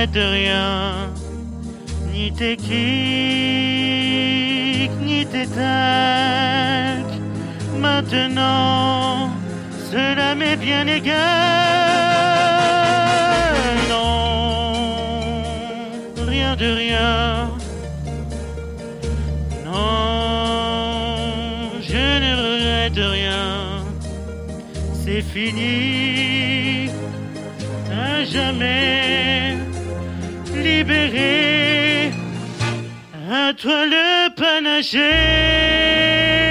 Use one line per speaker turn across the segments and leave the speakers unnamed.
regrette rien, ni tes clics, ni tes tacs. Maintenant, cela m'est bien égal. Non, rien de rien. Non, je ne regrette rien. C'est fini, à jamais libéré. À toi le panaché.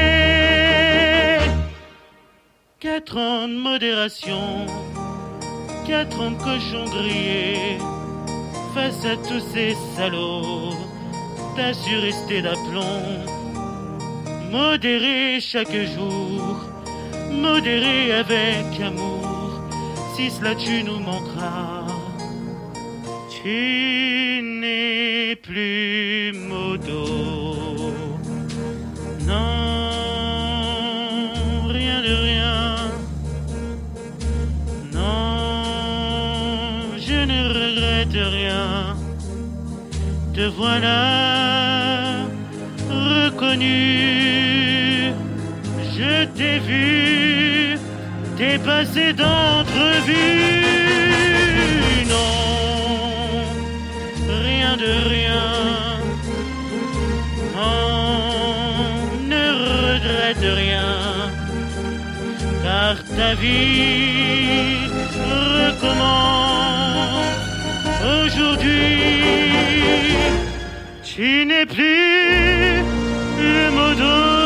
4 ans de modération, 4 ans de cochon grillé. Face à tous ces salauds, t'as su rester d'aplomb. Modéré chaque jour, modéré avec amour. Si cela tu nous manqueras, tu n'es plus modo. Non, rien de rien. Non, je ne regrette rien. Te voilà reconnu. Je t'ai vu, t'es passé d'entrevue. Non, rien de rien. Non, ne regrette rien. Car ta vie recommence aujourd'hui. Tu n'es plus le modo.